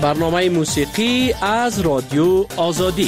برنامه موسیقی از رادیو آزادی.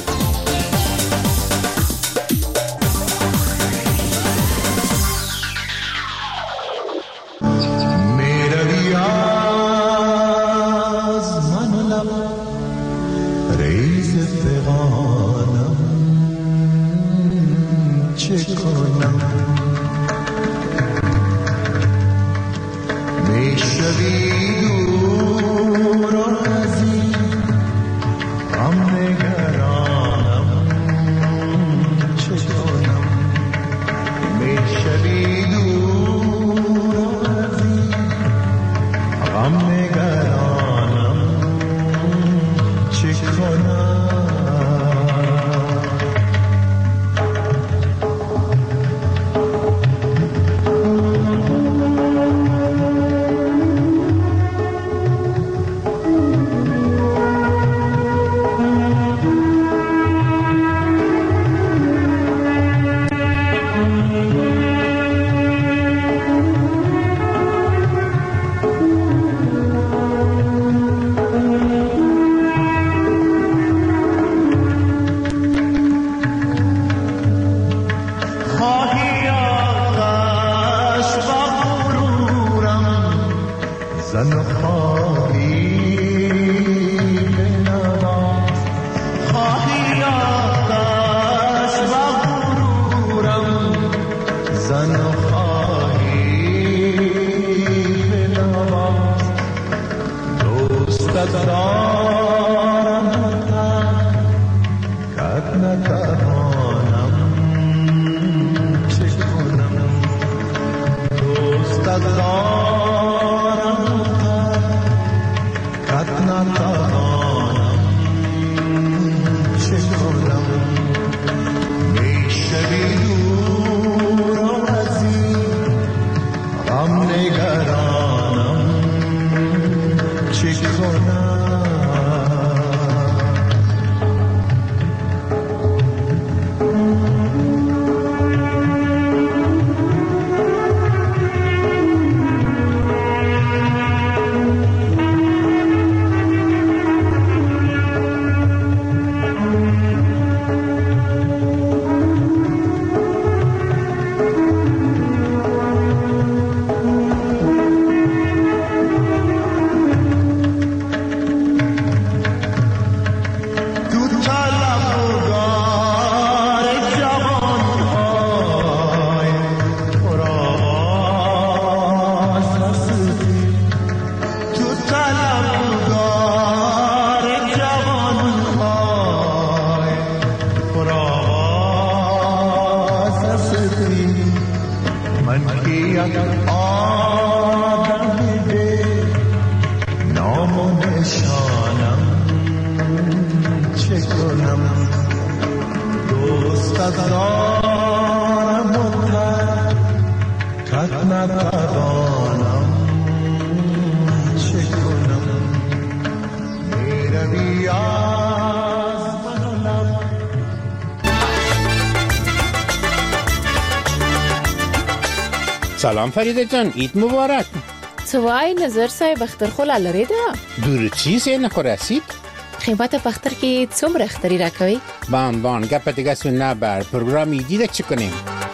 سلام فریده جان، عید مبارک. سوای نظر صاحب اختر خو لري ده دور چیز نه خو رسید. قیمت اختر کې څومره اختری راکوي؟ بان گپ دیگه سن بر پروګرام دیده چی کنیم؟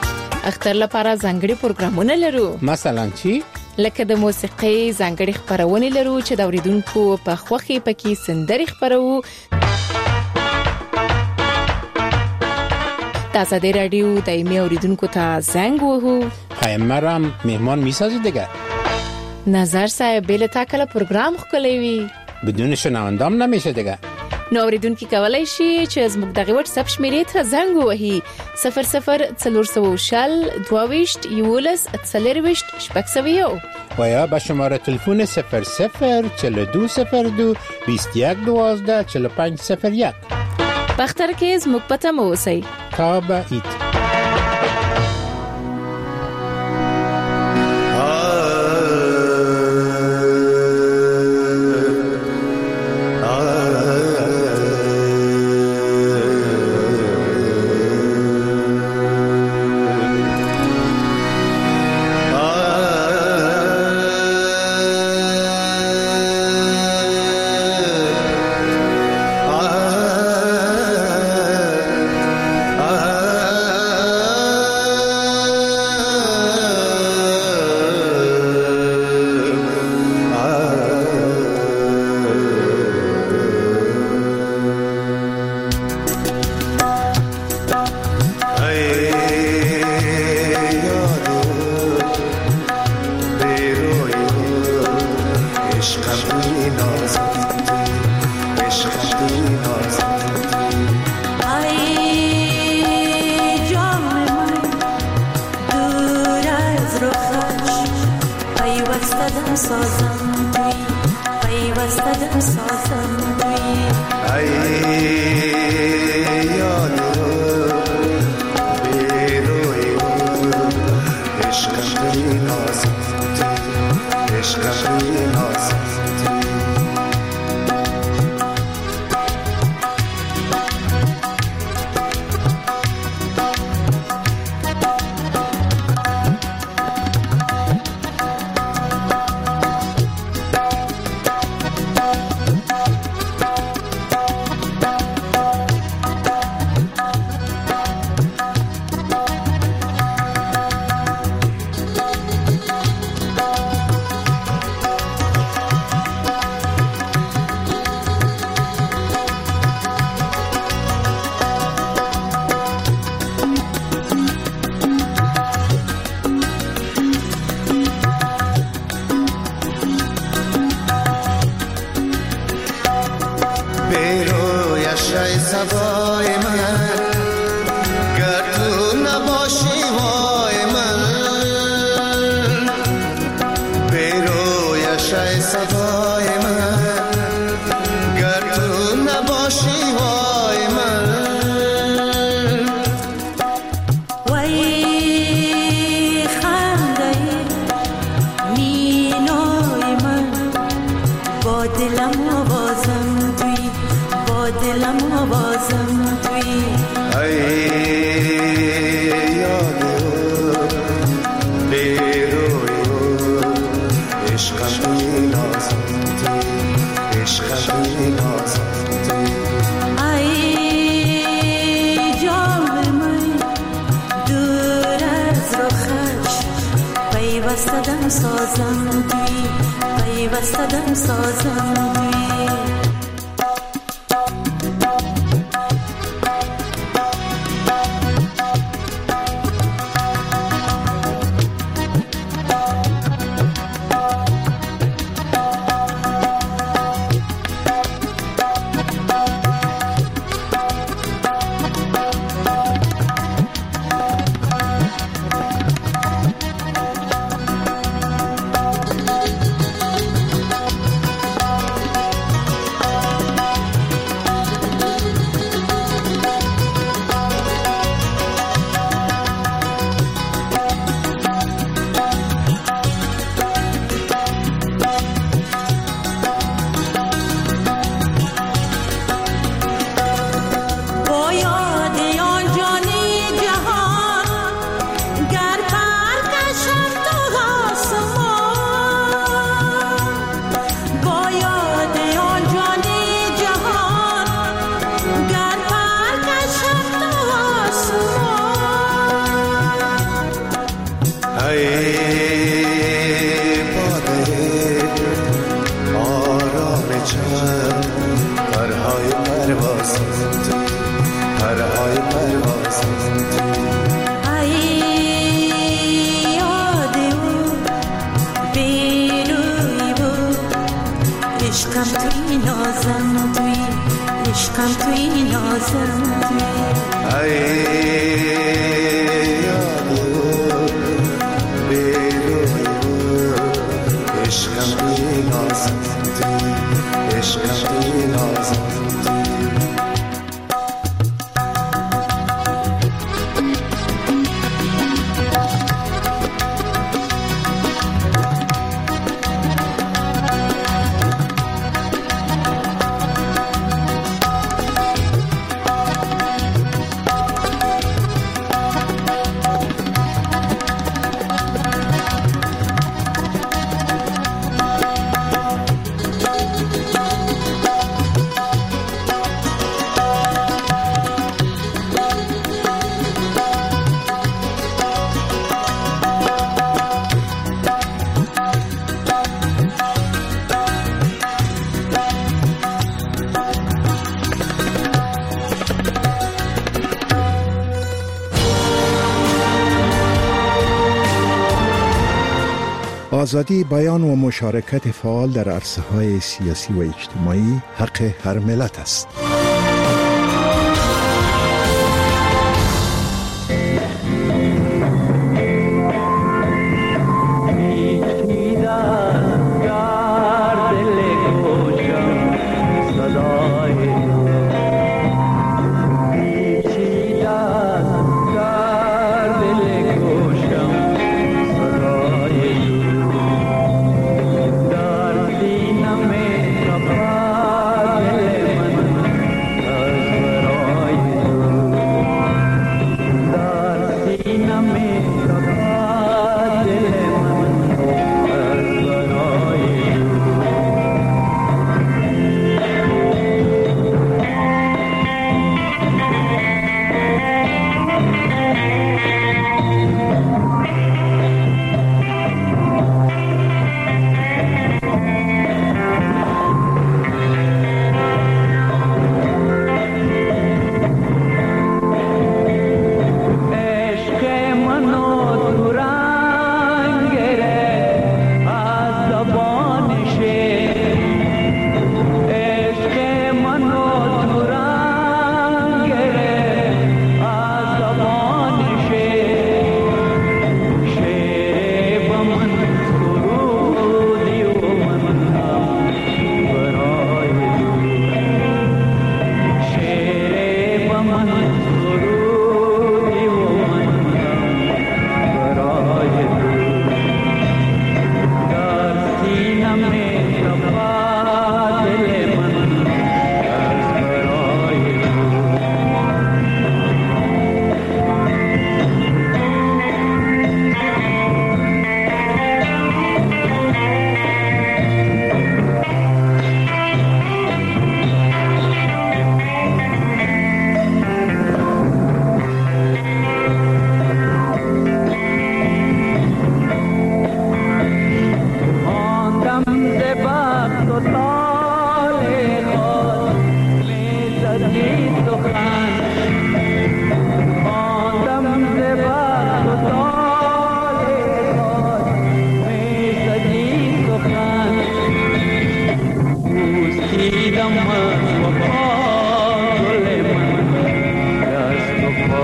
اختر لپاره ځانګړي پروګرامونه لرو. مثلا چی؟ لکه د موسیقي ځانګړي خبرونه لرو چې د اوریدونکو په خوخي پکې سندري خبرو. تاسو د رادیو دایمي اوریدونکو ته زنګ وهو. پیامرم مهمان میسازی دیگه. نظر صاحب بل تا کله پروګرام خولوي وي بدون شنوندام نمیشه دیگه. نو اوریدونکو کولای شي چې زموږ دغه واتس اپ شمیرې ته زنګ ووهي 004022 و یا به شماره تلفن 004202 2112 4501. بختر کې زموږ پته مو وسی. تا به اید. دم سازم توی پیوسته دم سازم توی ای یاد بیروی عشقم توی نازم توی عشقم توی نازم سوای من گر تو نباشی وای من بیرویش ای سوای من گر تو نباشی وای من وای خنده مینای من با دلم آوازم توی با دلم آوازم توی ای یادو بیروی عشقم توی نازم توی عشقم توی نازم توی ای جان من دور از رخش پیوسته دم سازم توی پیوسته دم سازم توی آزادی بیان و مشارکت فعال در عرصه‌های سیاسی و اجتماعی حق هر ملت است. پیچیده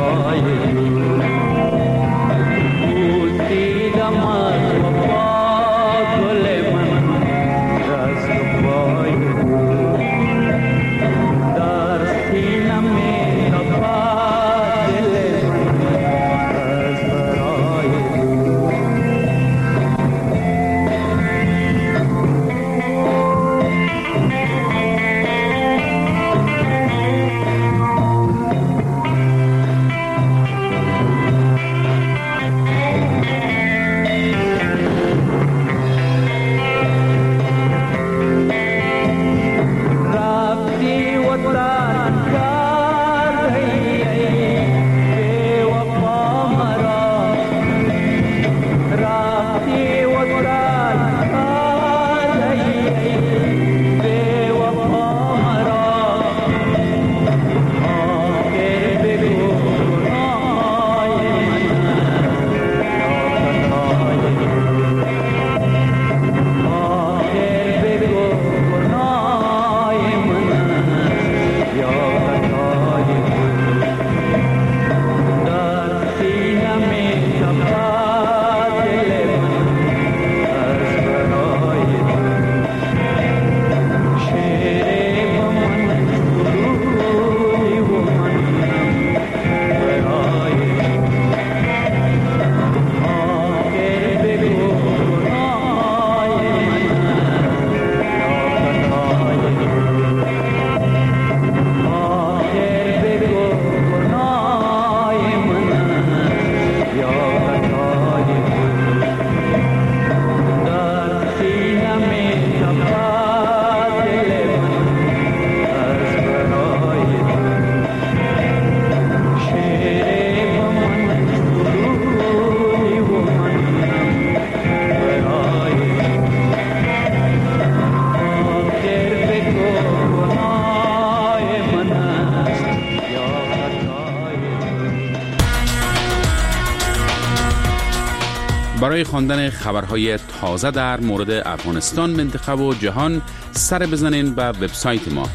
برای خواندن خبرهای تازه در مورد افغانستان، منطقه و جهان سر بزنین به وبسایت ما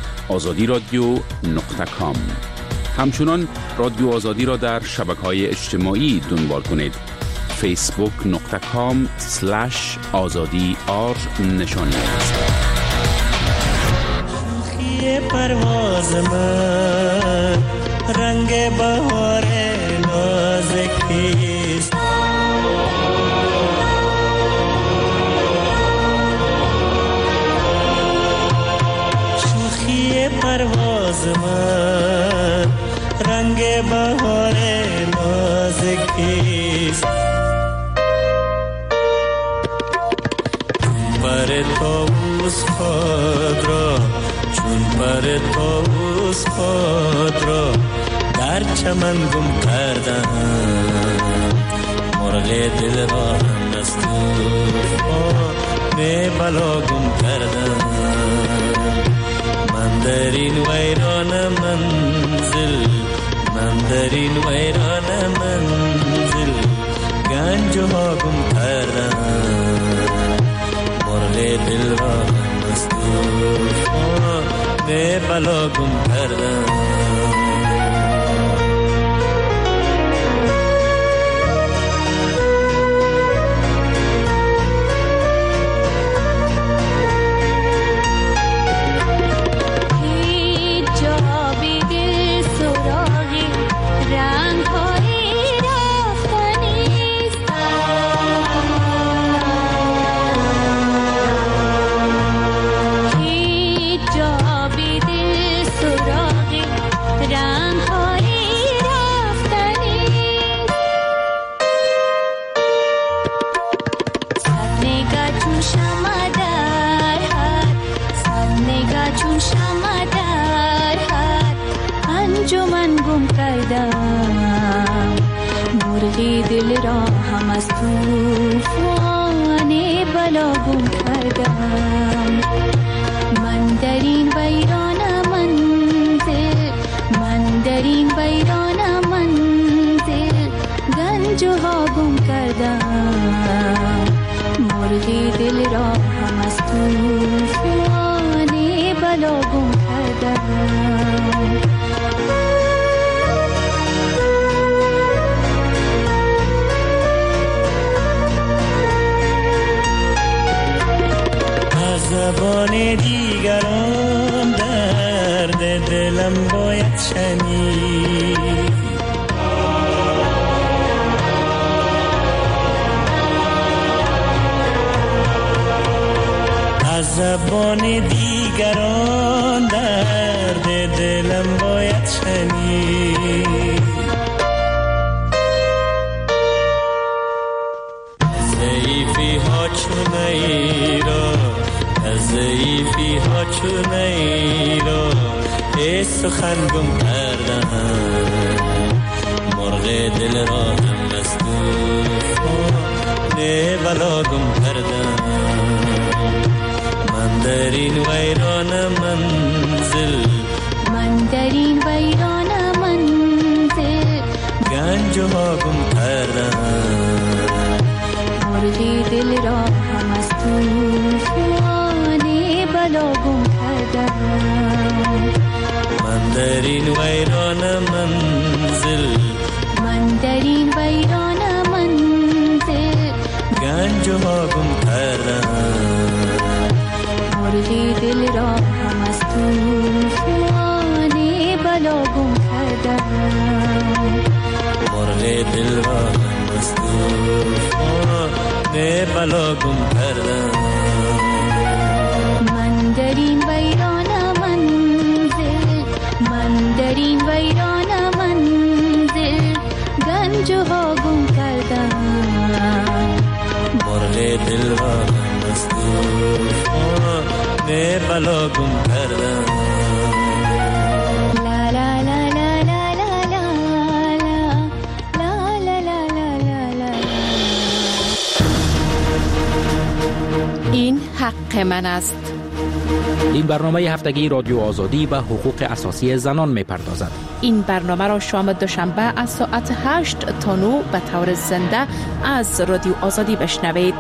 azadiradio.com. همچنان رادیو آزادی را در شبکه‌های اجتماعی دنبال کنید. facebook.com/azadi_r نشانی است. پرواز من رنگ بهار نازکیست، شوخی پرواز من رنگ بهار نازکیست، پر طاووس خود را چون پر طاووس خود را در چمن گم کردم، مرغ دل را از طوفان بلا گم کردم، من در این ویران منزل، من در این ویران منزل گنج ها گم کردم، مرغ دل را از طوفان بلا گم کردم. انجمن گم کردم، مرغی دل را هم از طوفان بلا گم کردم، من در این ویران منزل، من در این ویران منزل گنج ها گم کردم، مرغی دل را هم از طوفان بلا گم کردم. شنید. از زبان دیگران درد دلم باید شنید. ضعیفی ها چونه را، از ضعیفی ها چونه را ای سخن گم کردن. مرغ دل را هم از توفان بلا گم کردن. من در این ویران منزل، من در این ویران منزل گنج ها گم کردم. مرغی دل را هم از طوفان بلا گم کردم. من در این ویران منزل، من در این ویران منزل گنج ها گم کردم. مرغی دل را هم از طوفان بلا گم کردم. مرغ دل را هم از طوفان بلا گم کردم. من در این ویران منزل، من در این ویران منزل گنج ها گم کردم. مرغ دل را هم از طوفان بلا گم کردم. لا لا لا لا لا لا لا لا لا لا لا. این حق من است. این برنامه هفتگی رادیو آزادی و حقوق اساسی زنان می‌پردازد. این برنامه را شام دوشنبه از ساعت 8 تا 9 به طور زنده از رادیو آزادی بشنوید.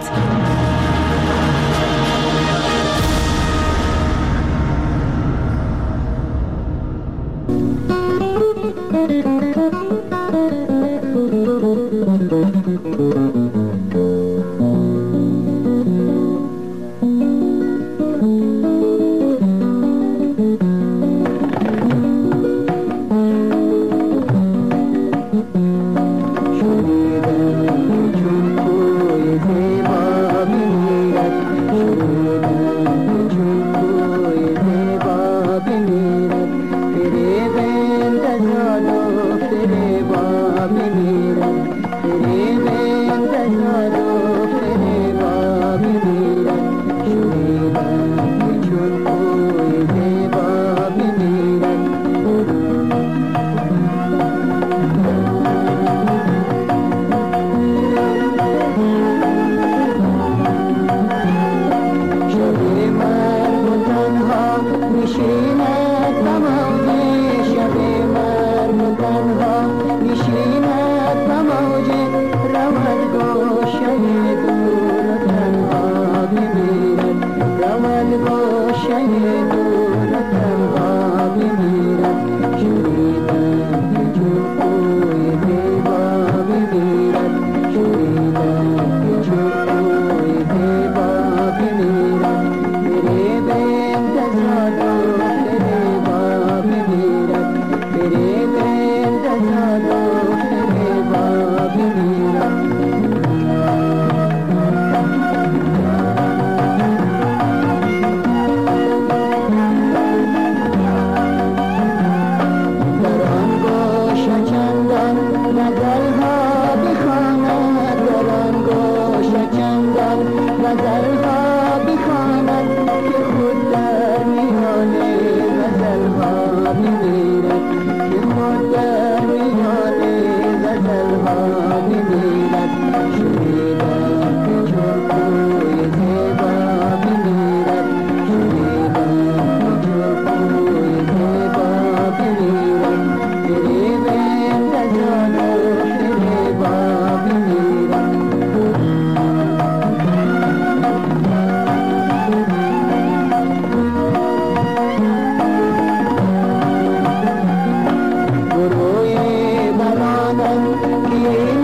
گروه برانم که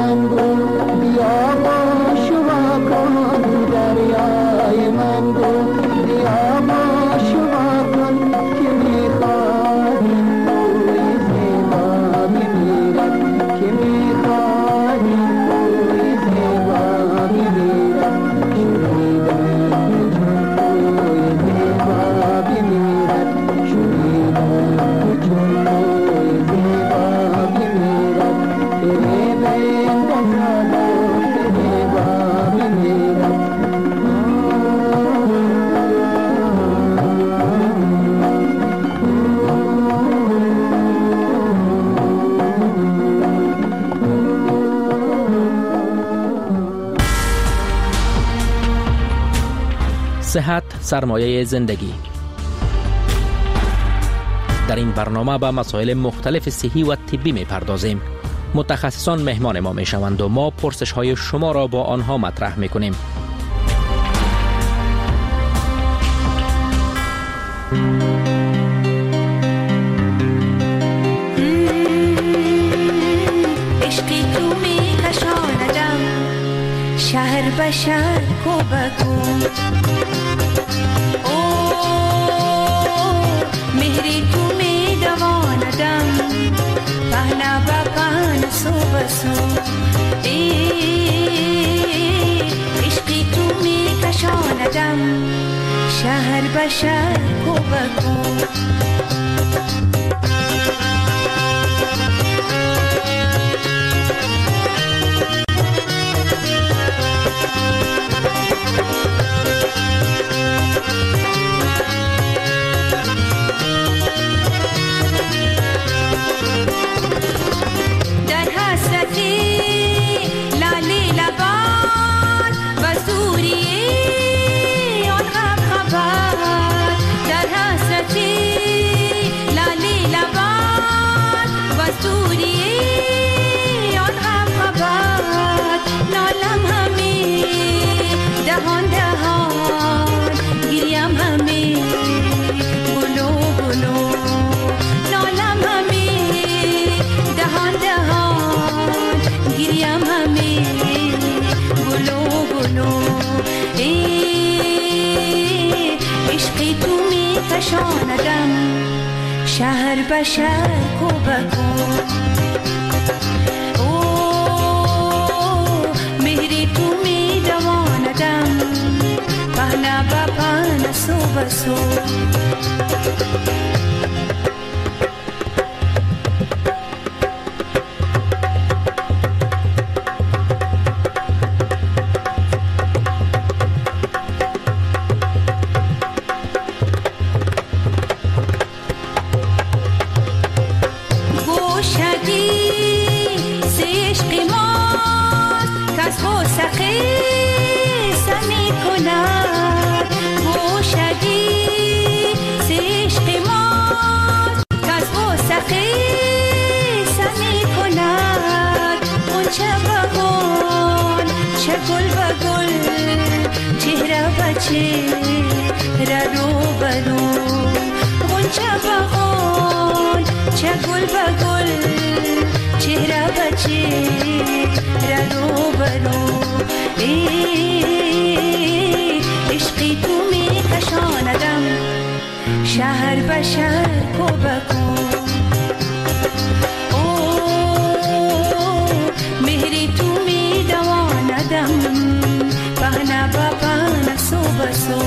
من گو بیا باش و کن دریای من گو بیا باش و کن که میخواهی روی زیبا بمیرد که میخواهی روی زیبا بمیرد شنیدم چون روی زیبا بمیرد شنیدم چون روی زیبا بمیرد تیره بین دزاد و زیبا بمیرد صحت سرمایه زندگی. در این برنامه به مسائل مختلف صحی و طبی می پردازیم. متخصصان مهمان ما می شوند و ما پرسش های شما را با آنها مطرح می کنیم. عشقی تو می کشاندم شهر به شهر کو بکو مهری تو می دواندم پهنا با پهن سو بسو عشقی تو می کشاندم شهر به شهر کو بکو کشاندم شهر به شهر کو بکو مهری تو می دواندم پهنا با پهن سو بسو عشقی تو می کشاندم شهر به شهر کو بکو مهری تو می دواندم پهنا با پهن سو بسو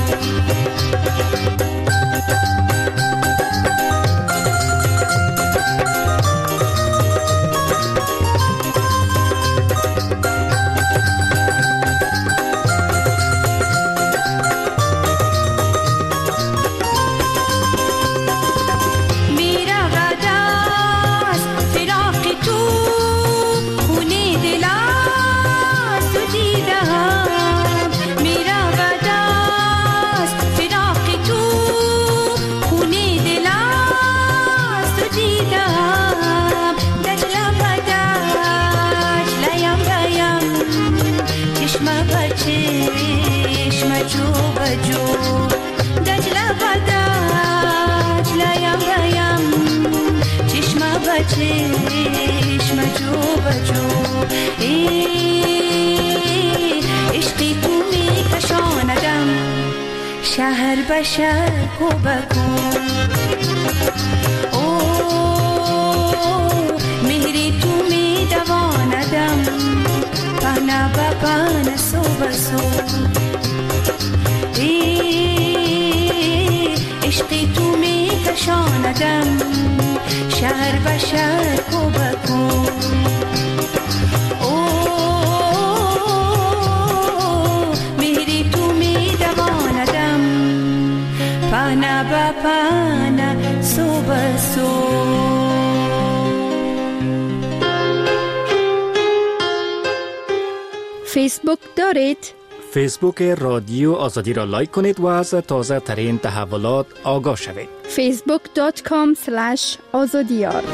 چشم جو بجو عشقی تو می کشاندم شهر به شهر کو بکن مهری تو می دواندم پهنا به پهنا سو بسو عشقی تو می کشاندم شهر به شهر کو بکن مهری تو می دواندم پهنا به پهنا سو بسو. فیسبوک دارید؟ فیسبوک رادیو آزادی را لایک کنید و از تازه ترین تحولات آگاه شوید. facebook.com/azadiyar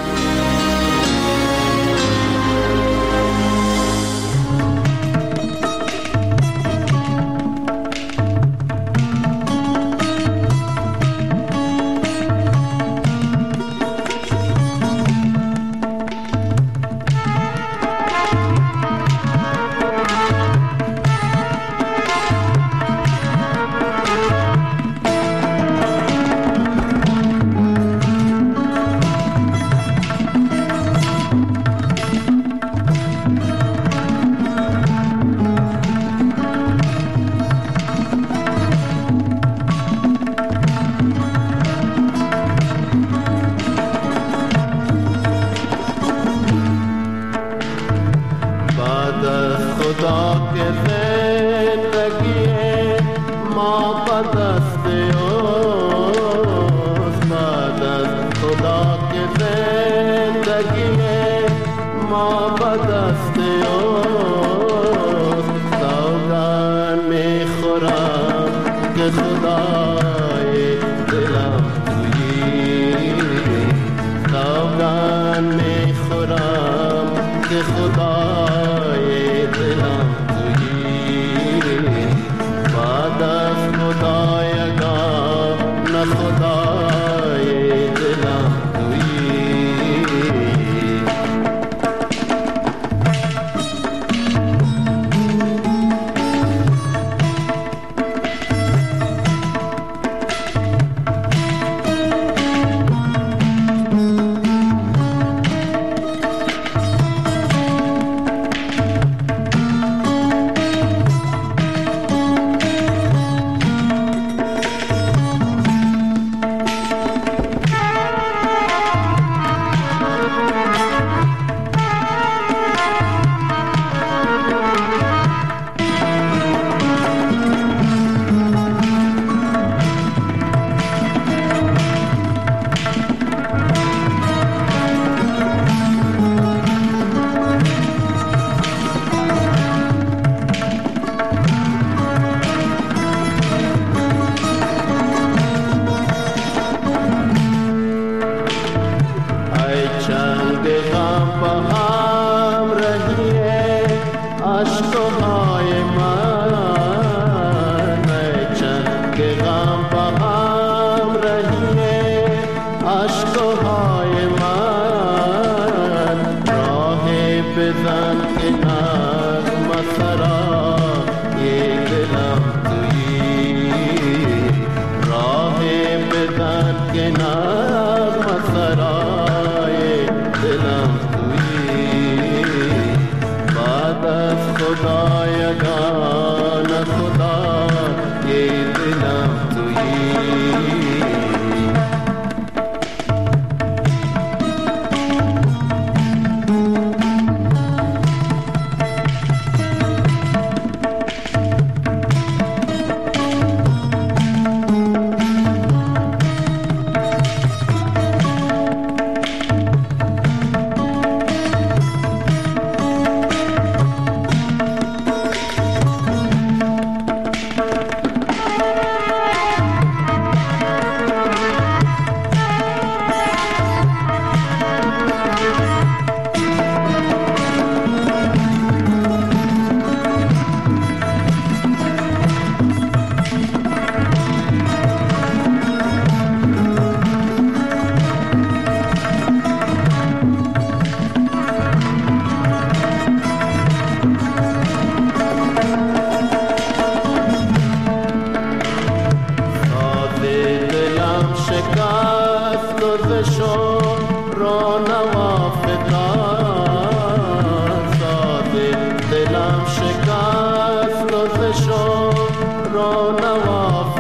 شو رونوا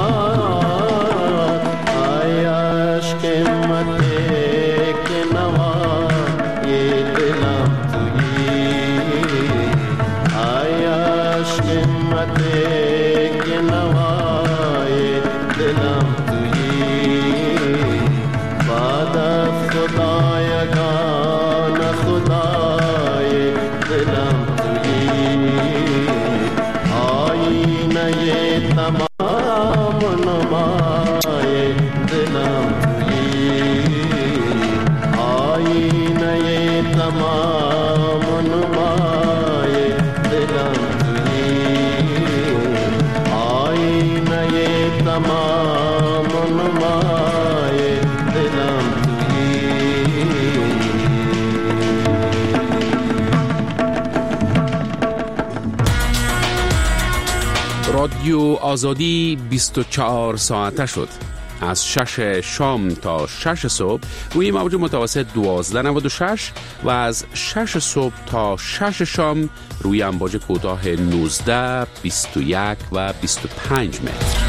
فتاد ای عشق مته که نوا یه دلم تویی ای عشق مته که نوا یه دلم تویی بعد خدایگان خدای دلم تمام نمائے دلم تویی آئینہ تمام نمائے دلم تویی آئینہ تمام نمائے دلم رادیو آزادی 24 ساعته شد. از 6 شام تا 6 صبح روی موج متوسط 1296 و از 6 صبح تا 6 شام روی امواج کوتاه 19 21 و 25 متر.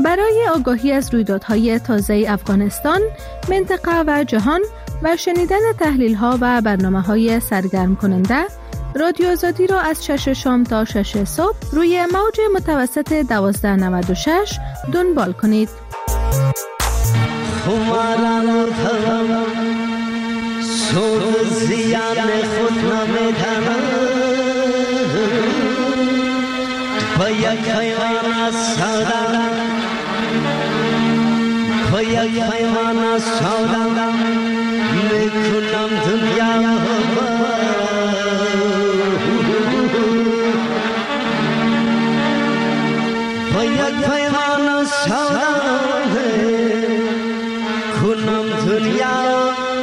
برای آگاهی از رویدادهای تازه افغانستان، منطقه و جهان و شنیدن تحلیل‌ها و برنامه‌های سرگرم کننده، رادیو آزادی را از 6 شام تا 6 صبح روی موج متوسط 1296 دنبال کنید. سود زیان خود نمیدانم با یک حیوان از سودا با یک حیوان از سودا میکنم دنیا با یک حیوان از سودا کنم دنیا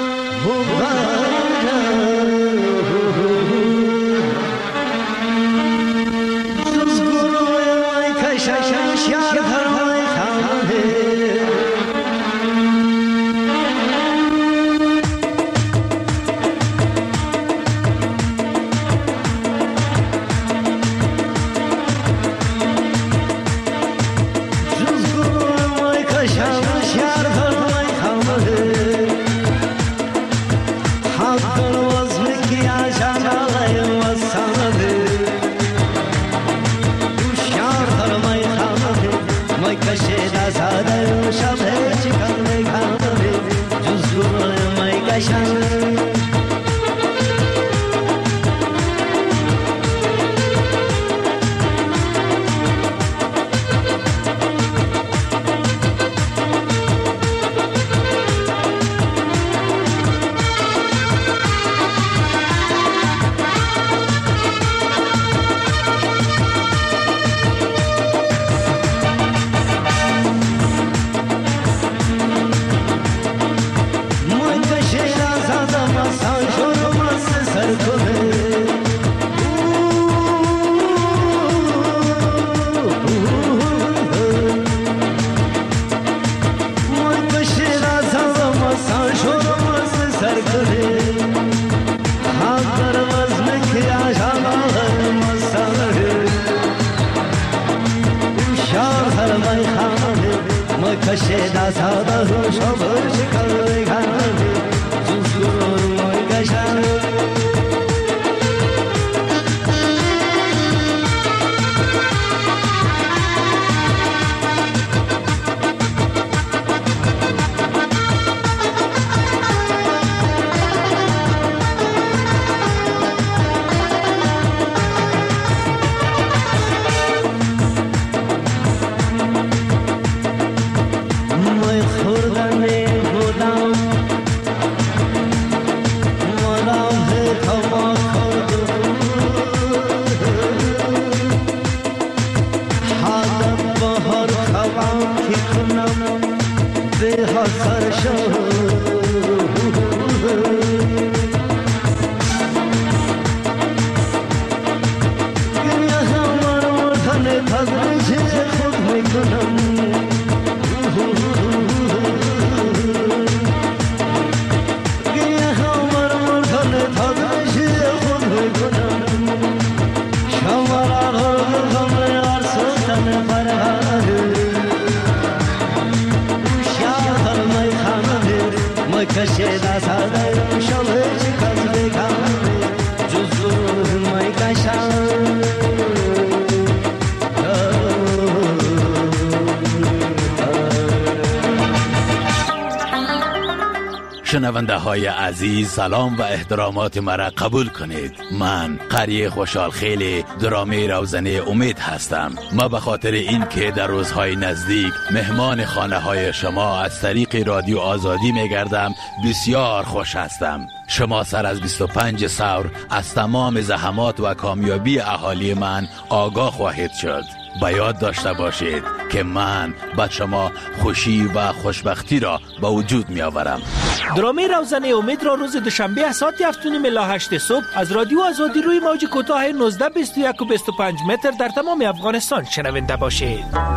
شنونده های عزیز، سلام و احترامات مرا قبول کنید. من قری خوشحال خیلی درامه روزنه امید هستم. ما به خاطر این که در روزهای نزدیک مهمان خانه های شما از طریق رادیو آزادی میگردم بسیار خوش هستم. شما سر از 25 ثور از تمام زحمات و کامیابی اهالی من آگاه خواهید شد. به یاد داشته باشید که من به شما خوشی و خوشبختی را به وجود می آورم. درامه روزنه امید را روز دوشنبه ساعت 7:08 صبح از رادیو آزادی روی موج کوتاه 19، 21 و 25 متر در تمام افغانستان شنونده باشید.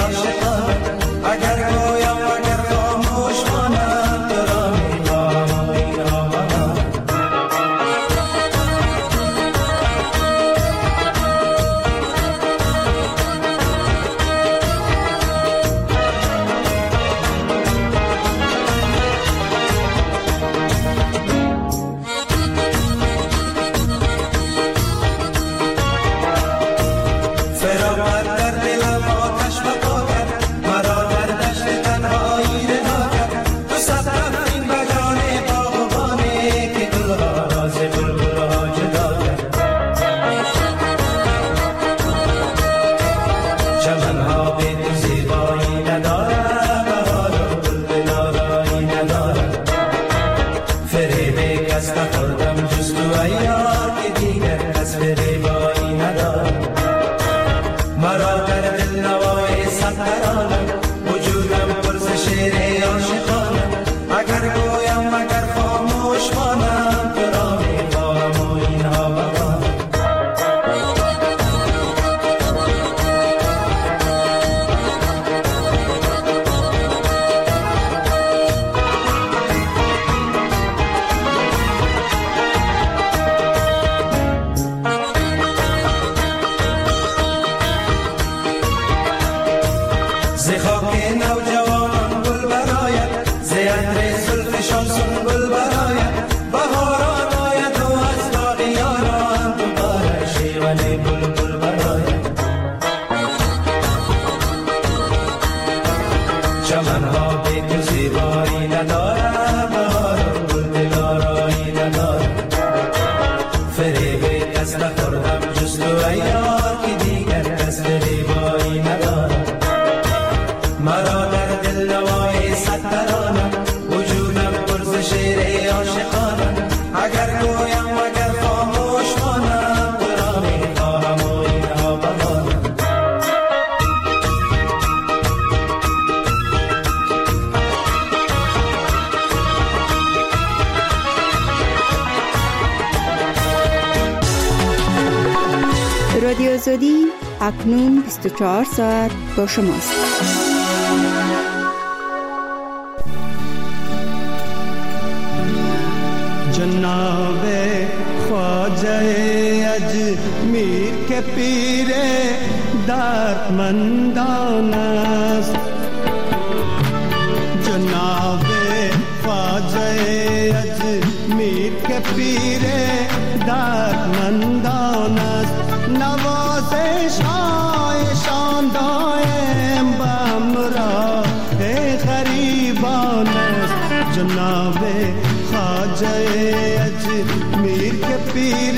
عاشقانه اگر گویم اگر خاموش مانم تو را میخواهم و اینها بابا رادیو آزادی اکنون 24 ساعت با شماست. جناب خواجه اجمیر کے پیر دردمندان است جناب خواجه اجمیر کے پیر دردمندان است نوازش هایشان دائم به همراه غریبان است جناب خواجه اجمیر کے پیر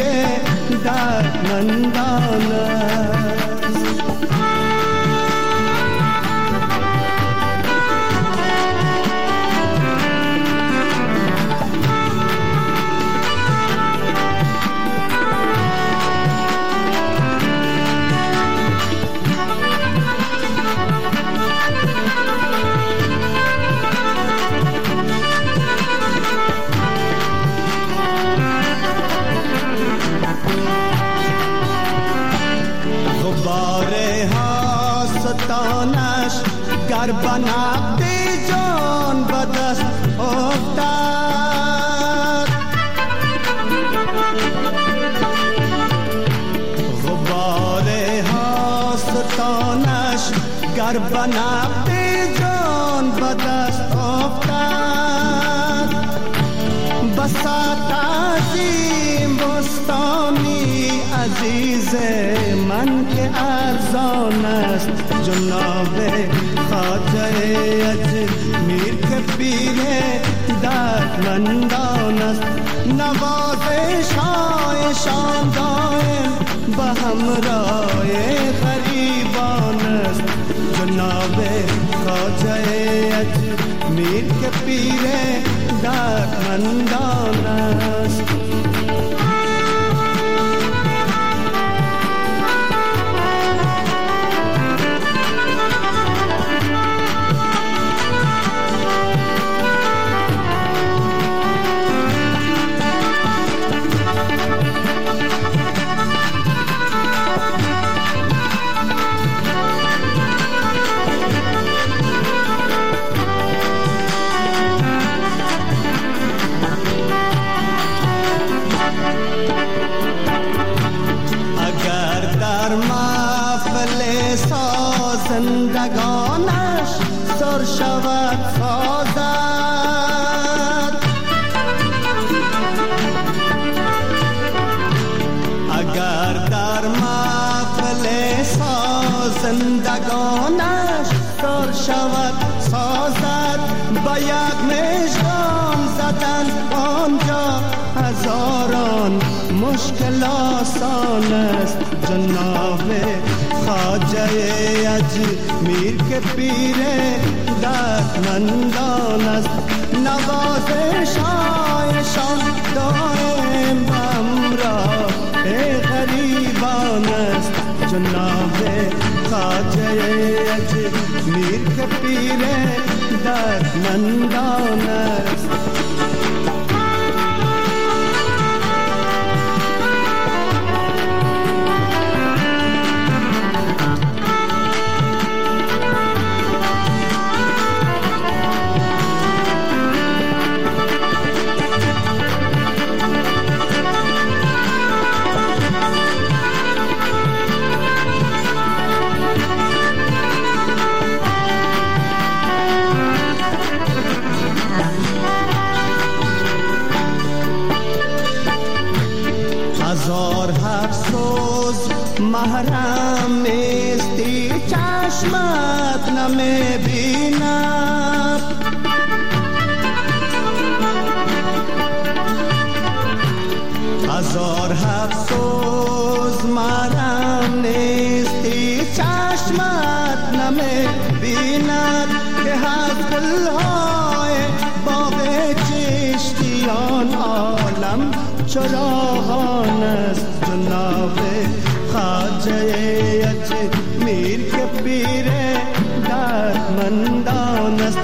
دردمندان است گر بنقد جان به دست افتد غبار هاستانش گر بنقد جان به دست افتد بساط عظیم بستانی عزیز من که ارزان است جناب خواجه اجمیر کے پیر دردمندان است نوازش هایشان دائم به همراه غریبان است جناب خواجه اجمیر کے پیر دردمندان است زندگانش سر شود سازد. اگر در محفل زندگانش سر شود سازد، با یک مژگان زدن آنجا هزاران مشکل آسان است. جناب خواجه اجمیر که پیر دردمندان است، نوازش‌هایشان دائم همراه غریبان است. جناب خواجه اجمیر که پیر دردمندان است. محرم نیستی چشمت نمی‌بیند، هزار افسوس محرم نیستی چشمت نمی‌بیند، که از گل‌های باغ چشتیان عالم چراغان است. جناب خواجه اجمیر که پیر دردمندان است،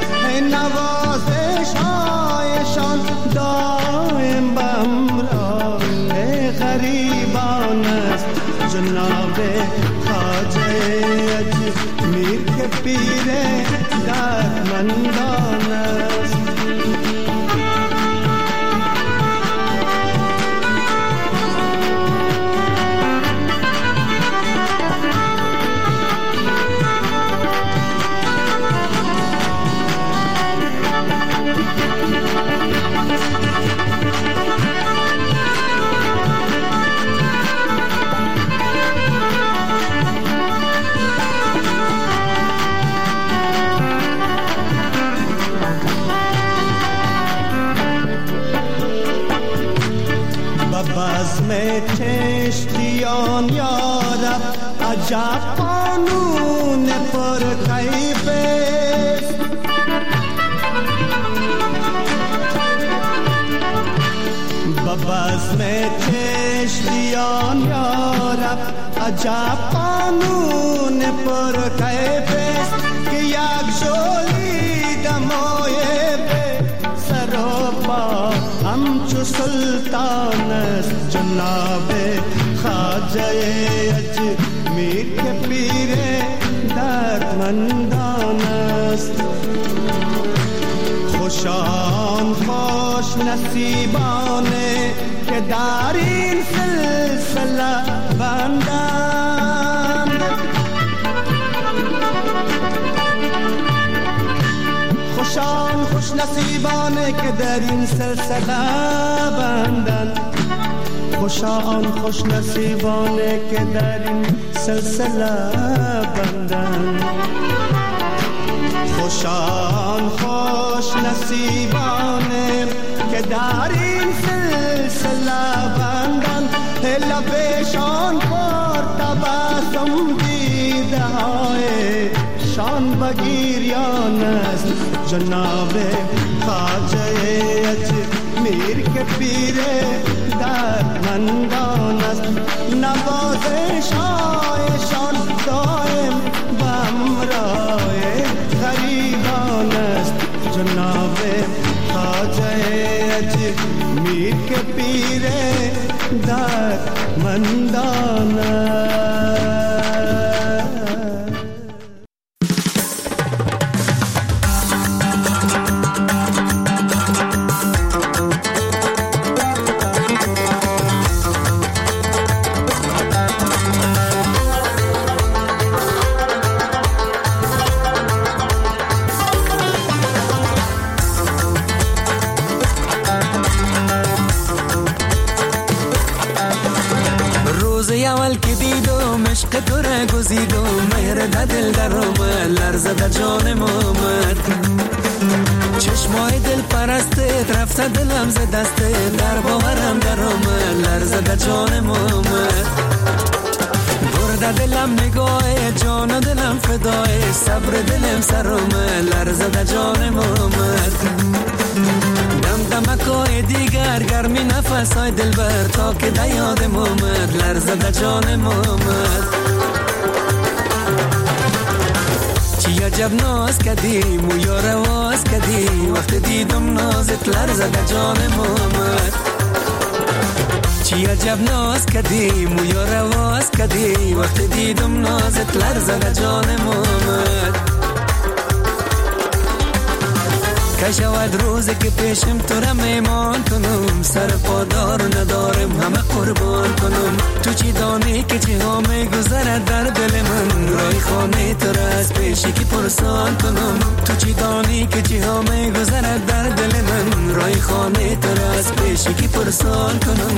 نوازش‌هایشان دائم به همراه غریبان است. جناب خواجه اجمیر که پیر دردمندان است. بزم چشتیان یارب عجب قانون پر کیفه، بزم چشتیان یارب عجب قانون پر کیفه، که یک جولی دمای به سر و پا همچو سلطان است. جناب خواجه اجمیر که پیر دردمندان است. خوشان خوش نصیبانه که در این سلسله بندند، خوشان خوش نصیبانه که در این سلسله بندند، خوشان خوش نصیبانه که در این سلسله بندند، خوشان خوش نصیبانه که در این سلسله بندند. لبشان پر تبسم دیده های شان بگیریان است. جناب خواجه اجمیر که پیر دردمندان است، نوازش‌هایشان دائم به همراه غریبان است. جناب خواجه اجمیر که پیر دردمندان است. گزید و مهر در دل در آمد، لرزه در جانم آمد. چشمای دل پرسته رفته دلم ز دسته، در باورم در آمد، لرزه در جانم آمد. برده دلم نگاه جان و دلم فدای، صبر دلم سر آمد، لرزه در جانم آمد. دمکای دیگر گرمی نفسای دلبر تا که در یادم آمد، لرزه در جانم آمد. چی عجب ناز کدیم و یا رواز کدی، وقت دیدم نازت لرزه در جانم آمد. چی عجب ناز کدیم و یا رواز کدی، وقت دیدم نازت لرزه در جانم آمد. که شود روزی که پیشم تو را میمان کنم، سر پادار ندارم همه قربان کنم. تو چی دانی که چی ها میگذرد در دل من، رای خانه تو را از پیشی که پرسان کنم. تو چی دانی که چی ها میگذرد در دل من، رای خانه تو را از پیشی که پرسان کنم.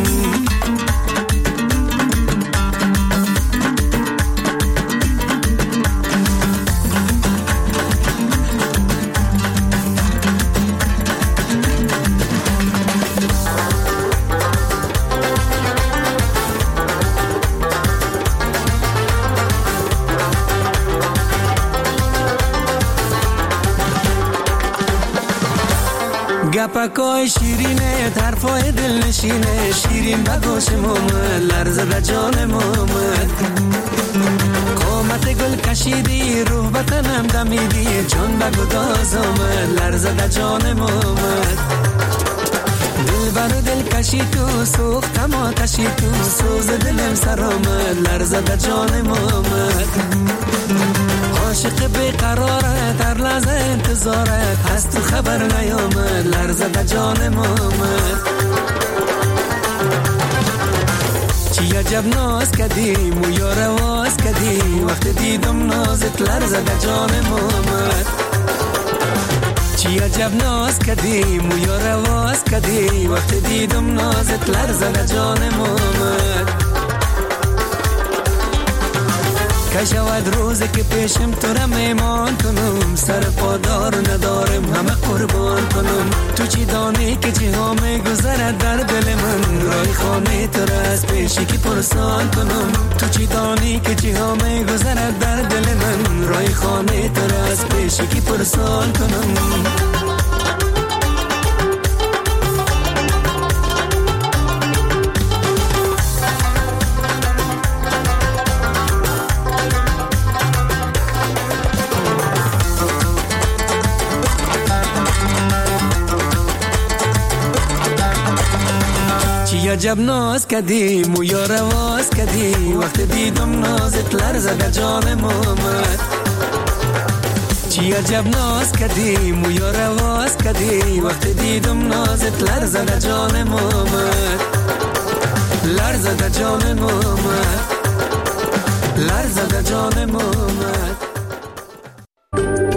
گپکای شیرینه طرفای دل نشینه، شیرین بگوشم آمد، لرزه در جانم آمد. قامت گل کشیدی روح بطنم دمیدی، جان بگداز آمد، لرزه در جانم آمد. دل برو دل کشی تو سوختم آتشی تو، سوز دلم سر آمد، لرزه در جانم آمد. عاشق بیقرارت هر لحظه انتظارت، هست تو خبر نیامد، لرزه در جانم آمد. چی عجب ناز کدیم و یا رواز کدی، وقت دیدم نازت لرزه در جانم آمد. چی عجب ناز کدیم و یا رواز کدی، وقت دیدم نازت لرزه در جانم آمد. که شود روزی که پیشم تو را میمان کنم، سر پادار ندارم همه قربان کنم. تو چی دانی که چی ها میگذرد در دل من، رای خانه تو را از پیشی که پرسان کنم. تو چی دانی که چی ها میگذرد در دل من، رای خانه تو را از پیشی که پرسان کنم. عجب ناز کدیم و یا رواز کدی، وقت دیدم نازت لرزه در جانم آمد. چی عجب ناز کدیم و یا رواز کدی، وقت دیدم نازت لرزه در جانم آمد. لرزه در جانم آمد، لرزه در جانم آمد.